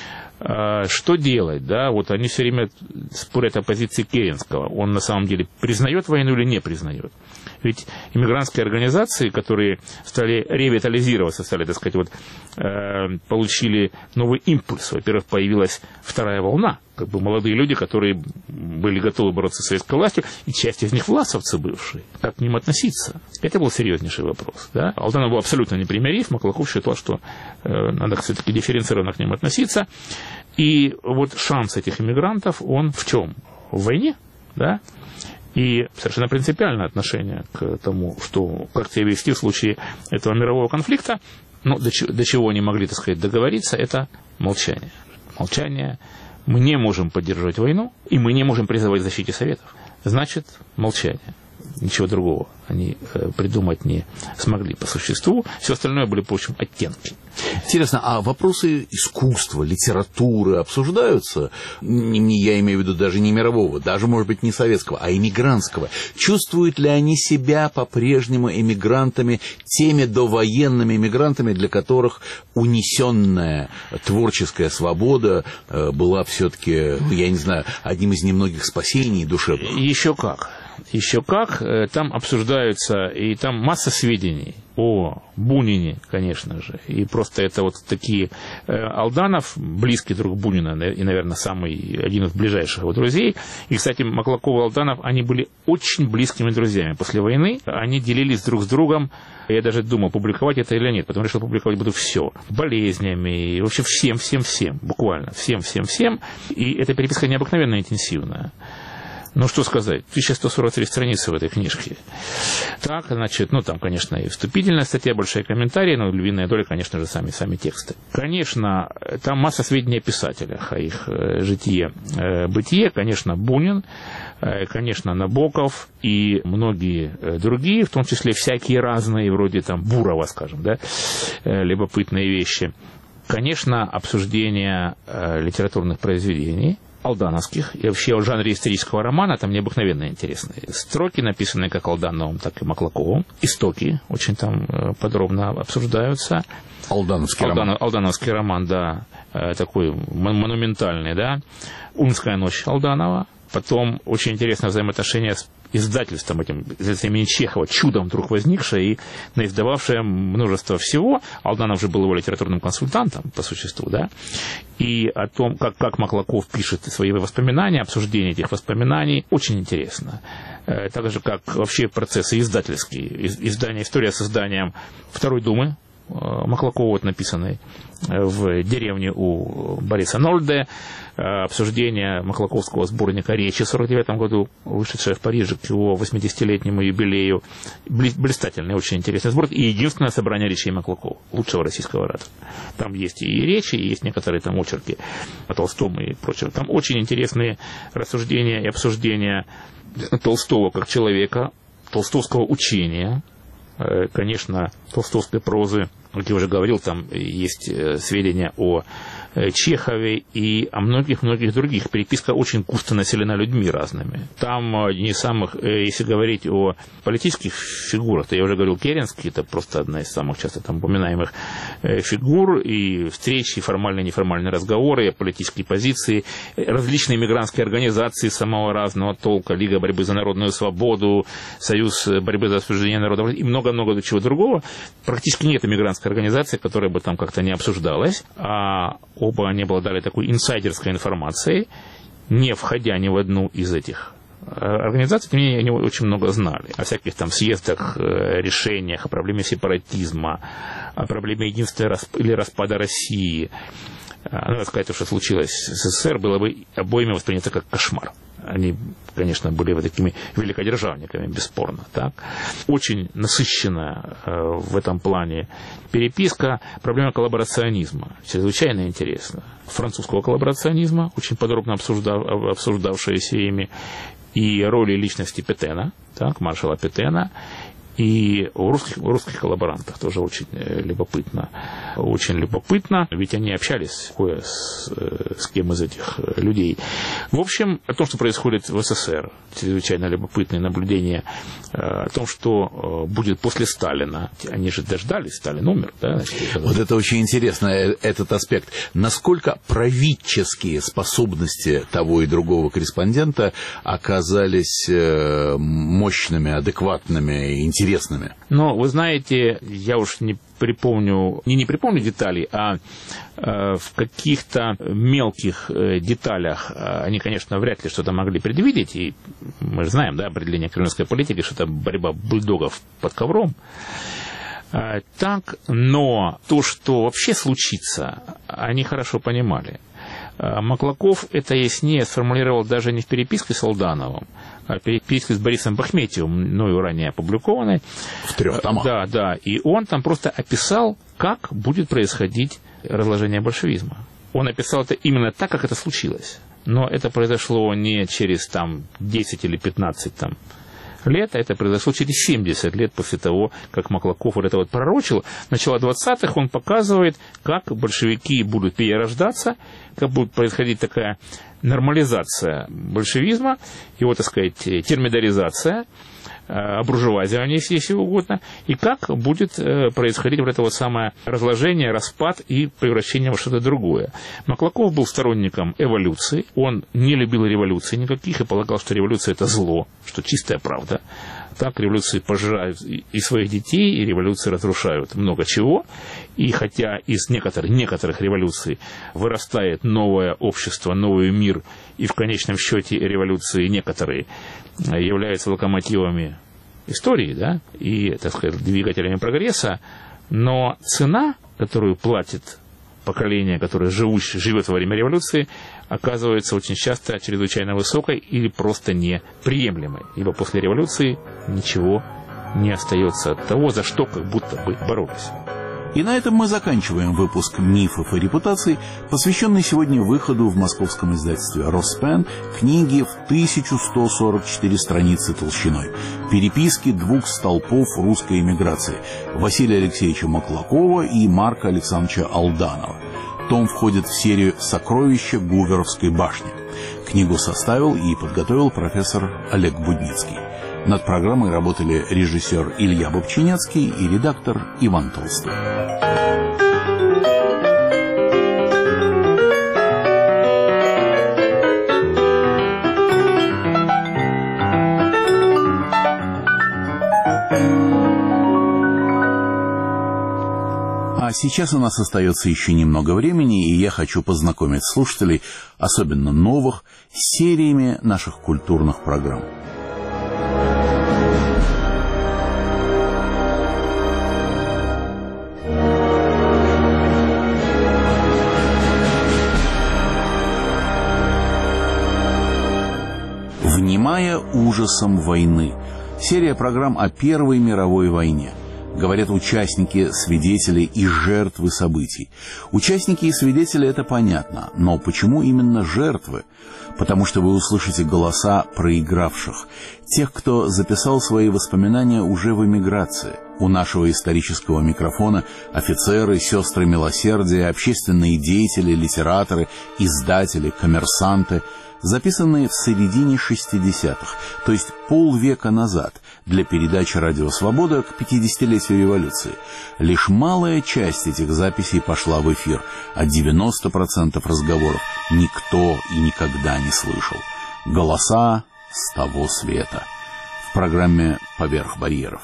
Э, что делать? Да? Вот они все время спорят о позиции Керенского. Он на самом деле признает войну или не признает? Ведь иммигрантские организации, которые стали ревитализироваться, стали, так сказать, вот, э, получили новый импульс. Во-первых, появилась вторая волна, как бы молодые люди, которые были готовы бороться с советской властью, и часть из них власовцы бывшие. Как к ним относиться? Это был серьезнейший вопрос. Да? Алданов был абсолютно непримирив, Маклаков считал, что э, надо все-таки дифференцированно к ним относиться. И вот шанс этих иммигрантов, он в чем? В войне, да? И совершенно принципиальное отношение к тому, что, как себя вести в случае этого мирового конфликта, ну, до чего, до чего они могли, так сказать, договориться, это молчание. Молчание. Мы не можем поддерживать войну, и мы не можем призывать к защите Советов. Значит, молчание. Ничего другого они придумать не смогли по существу. Все остальное были, в общем, оттенки. Интересно, а вопросы искусства, литературы обсуждаются? Не, я имею в виду даже не мирового, даже, может быть, не советского, а эмигрантского. Чувствуют ли они себя по-прежнему эмигрантами, теми довоенными эмигрантами, для которых унесенная творческая свобода была все-таки, я не знаю, одним из немногих спасений душевных? Еще как. Еще как, там обсуждаются, и там масса сведений о Бунине, конечно же, и просто это вот такие... Алданов, близкий друг Бунина, и, наверное, самый, один из ближайших его друзей, и, кстати, Маклаков и Алданов, они были очень близкими друзьями. После войны они делились друг с другом, я даже думал, публиковать это или нет, потому что решил публиковать буду все, болезнями, и вообще всем, всем, всем, буквально, всем, всем, всем, и эта переписка необыкновенно интенсивная. Ну, что сказать, тысяча сто сорок три страницы в этой книжке. Так, значит, ну, там, конечно, и вступительная статья, большие комментарии, но львиная доля, конечно же, сами, сами тексты. Конечно, там масса сведений о писателях, о их э, житие, э, бытие. Конечно, Бунин, э, конечно, Набоков и многие э, другие, в том числе всякие разные, вроде там Бурова, скажем, да, э, любопытные вещи. Конечно, обсуждение э, литературных произведений, алдановских, и вообще о жанре исторического романа там необыкновенно интересные. Строки, написанные как Алдановым, так и Маклаковым. Истоки очень там подробно обсуждаются. Алдановский Алдан, роман. Алдановский роман, да, такой монументальный, да. «Ульмская ночь» Алданова. Потом очень интересное взаимоотношение с издательством этим, издательством имени Чехова, чудом вдруг возникшее и наиздававшее множество всего. Алданов же был его литературным консультантом, по существу, да, и о том, как, как Маклаков пишет свои воспоминания, обсуждение этих воспоминаний, очень интересно. Так же, как вообще процессы издательские, издание, история с изданием Второй Думы, Маклакова, вот, написанной в деревне у Бориса Нольде, обсуждение маклаковского сборника речи в сорок девятом году, вышедшее в Париже к его восьмидесятилетнему юбилею. Блистательный, очень интересный сборник. И единственное собрание речей Маклакова, лучшего российского оратора. Там есть и речи, и есть некоторые там очерки о Толстом и прочее. Там очень интересные рассуждения и обсуждения Толстого как человека, толстовского учения, конечно, толстовской прозы. Как я уже говорил, там есть сведения о Чехове и о многих-многих других. Переписка очень густо населена людьми разными. Там не самых, если говорить о политических фигурах, то я уже говорил, Керенский, это просто одна из самых часто там упоминаемых фигур, и встречи, и формальные и неформальные разговоры, и политические позиции, различные мигрантские организации самого разного толка, Лига борьбы за народную свободу, Союз борьбы за освобождение народов и много-много чего другого. Практически нет мигрантской организации, которая бы там как-то не обсуждалась, а оба они обладали такой инсайдерской информацией, не входя ни в одну из этих организаций, тем не менее, они очень много знали о всяких там съездах, решениях, о проблеме сепаратизма, о проблеме единства или распада России. Надо сказать, то, что случилось с СССР, было бы обоими воспринято как кошмар. Они, конечно, были вот такими великодержавниками, бесспорно. Так? Очень насыщенная э, в этом плане переписка. Проблема коллаборационизма чрезвычайно интересна. Французского коллаборационизма, очень подробно обсуждав, обсуждавшаяся ими, и роли личности Петена, так, маршала Петена, и у русских, у русских коллаборантов тоже очень любопытно. Очень любопытно, ведь они общались кое с, с кем из этих людей. В общем, о том, что происходит в СССР, чрезвычайно любопытные наблюдения о том, что будет после Сталина. Они же дождались, Сталин умер. Да? Вот это очень интересно, этот аспект. Насколько правительские способности того и другого корреспондента оказались мощными, адекватными, интересными? Интересными. Но вы знаете, я уж не припомню, не, не припомню деталей, а э, в каких-то мелких э, деталях э, они, конечно, вряд ли что-то могли предвидеть, и мы же знаем, да, определение кремлевской политики, что это борьба бульдогов под ковром. Э, так, но то, что вообще случится, они хорошо понимали. Э, Маклаков это яснее сформулировал даже не в переписке с Алдановым, а переписке с Борисом Бахметьевым, мною ранее опубликованной. В трех томах. Да, да. И он там просто описал, как будет происходить разложение большевизма. Он описал это именно так, как это случилось. Но это произошло не через там, десять или пятнадцать там, лет, а это произошло через семьдесят лет после того, как Маклаков вот это вот пророчил. Начало двадцатых он показывает, как большевики будут перерождаться, как будет происходить такая нормализация большевизма, его, так сказать, термидоризация, обуржуазивание, если угодно, и как будет происходить вот это вот самое разложение, распад и превращение во что-то другое. Маклаков был сторонником эволюции, он не любил революции никаких и полагал, что революция – это зло, что чистая правда. Так революции пожирают и своих детей, и революции разрушают много чего. И хотя из некоторых, некоторых революций вырастает новое общество, новый мир, и в конечном счете революции некоторые являются локомотивами истории, да, и, так сказать, двигателями прогресса, но цена, которую платит поколение, которое живут, живет во время революции, оказывается очень часто чрезвычайно высокой или просто неприемлемой. Ибо после революции ничего не остается от того, за что как будто бы боролись. И на этом мы заканчиваем выпуск «Мифов и репутаций», посвященный сегодня выходу в московском издательстве «Роспен» книги в тысячу сто сорок четыре страницы толщиной, переписки двух столпов русской эмиграции Василия Алексеевича Маклакова и Марка Александровича Алданова. Том входит в серию «Сокровища Гуверовской башни». Книгу составил и подготовил профессор Олег Будницкий. Над программой работали режиссер Илья Бобчинецкий и редактор Иван Толстой. А сейчас у нас остается еще немного времени, и я хочу познакомить слушателей, особенно новых, с сериями наших культурных программ. «Внимая ужасом войны» — серия программ о Первой мировой войне. Говорят участники, свидетели и жертвы событий. Участники и свидетели — это понятно, но почему именно жертвы? Потому что вы услышите голоса проигравших, тех, кто записал свои воспоминания уже в эмиграции. У нашего исторического микрофона офицеры, сестры милосердия, общественные деятели, литераторы, издатели, коммерсанты, записанные в середине шестидесятых, то есть полвека назад, для передачи «Радио Свобода» к пятидесятилетию революции. Лишь малая часть этих записей пошла в эфир, а девяносто процентов разговоров никто и никогда не слышал. Голоса с того света. В программе «Поверх барьеров».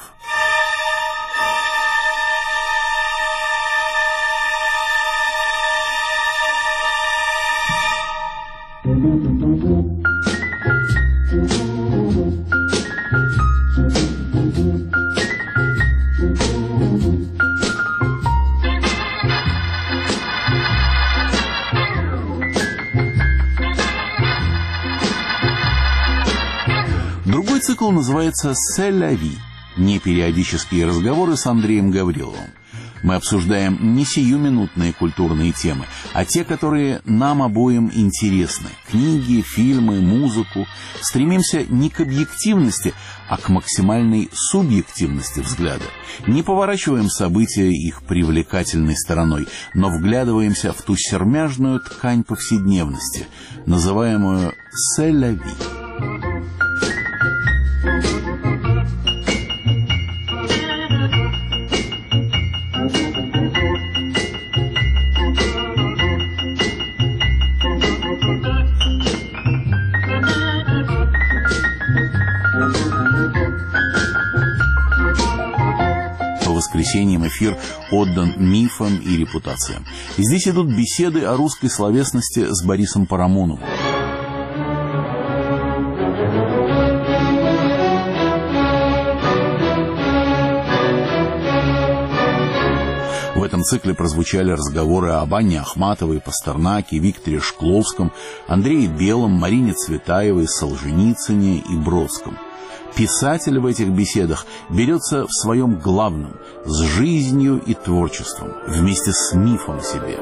Другой цикл называется «C'est la vie» — непериодические разговоры с Андреем Гавриловым. Мы обсуждаем не сиюминутные культурные темы, а те, которые нам обоим интересны. Книги, фильмы, музыку. Стремимся не к объективности, а к максимальной субъективности взгляда. Не поворачиваем события их привлекательной стороной, но вглядываемся в ту сермяжную ткань повседневности, называемую «C'est la vie». По воскресеньям эфир отдан мифам и репутациям. Здесь идут беседы о русской словесности с Борисом Парамоновым. В этом цикле прозвучали разговоры об Анне Ахматовой, Пастернаке, Викторе Шкловском, Андрее Белом, Марине Цветаевой, Солженицыне и Бродском. Писатель в этих беседах берется в своем главном – с жизнью и творчеством, вместе с мифом себе.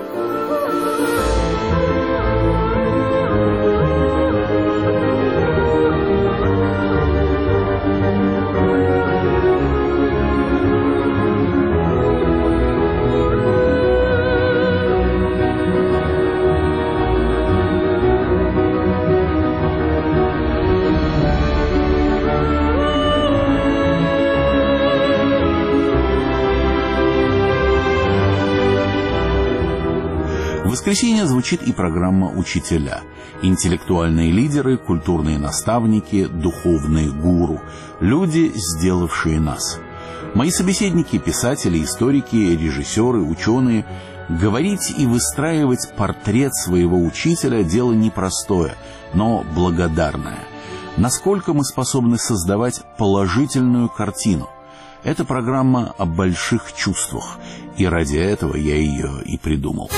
В воскресенье звучит и программа «Учителя». Интеллектуальные лидеры, культурные наставники, духовные гуру. Люди, сделавшие нас. Мои собеседники – писатели, историки, режиссеры, ученые. Говорить и выстраивать портрет своего учителя – дело непростое, но благодарное. Насколько мы способны создавать положительную картину? Это программа о больших чувствах, и ради этого я ее и придумал.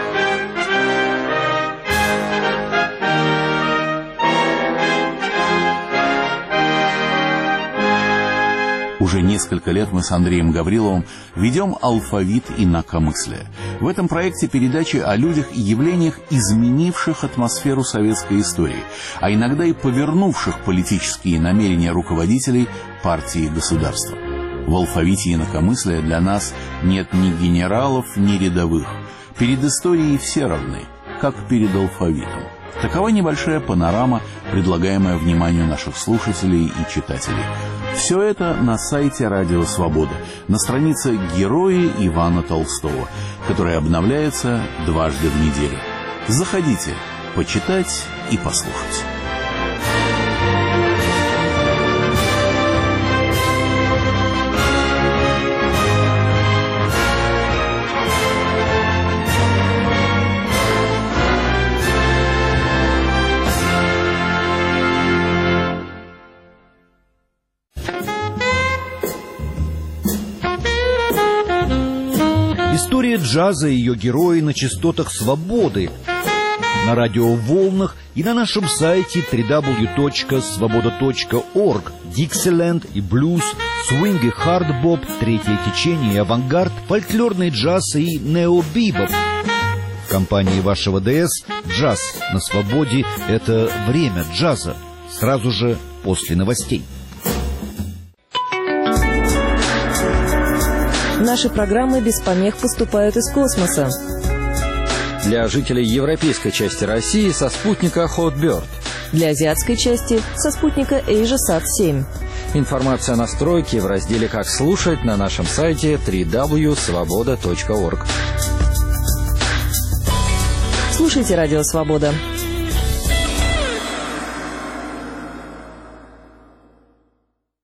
Уже несколько лет мы с Андреем Гавриловым ведем «Алфавит инакомыслия». В этом проекте передачи о людях и явлениях, изменивших атмосферу советской истории, а иногда и повернувших политические намерения руководителей партии и государства. В «Алфавите инакомыслия» для нас нет ни генералов, ни рядовых. Перед историей все равны, как перед алфавитом. Такова небольшая панорама, предлагаемая вниманию наших слушателей и читателей. Все это на сайте «Радио Свобода», на странице «Герои Ивана Толстого», которая обновляется дважды в неделю. Заходите, почитать и послушать. История джаза и ее герои на частотах свободы, на радиоволнах и на нашем сайте дабл ю дабл ю дабл ю точка свобода точка орг. Диксиленд и блюз, свинг и хардбоп, третье течение и авангард, фольклорный джаз и необибоп. В компании вашего ДС «Джаз на свободе» — это время джаза. Сразу же после новостей. Наши программы без помех поступают из космоса. Для жителей европейской части России со спутника Hotbird. Для азиатской части со спутника AsiaSat семь. Информация о настройке в разделе «Как слушать» на нашем сайте дабл ю дабл ю дабл ю точка свобода точка орг. Слушайте «Радио Свобода».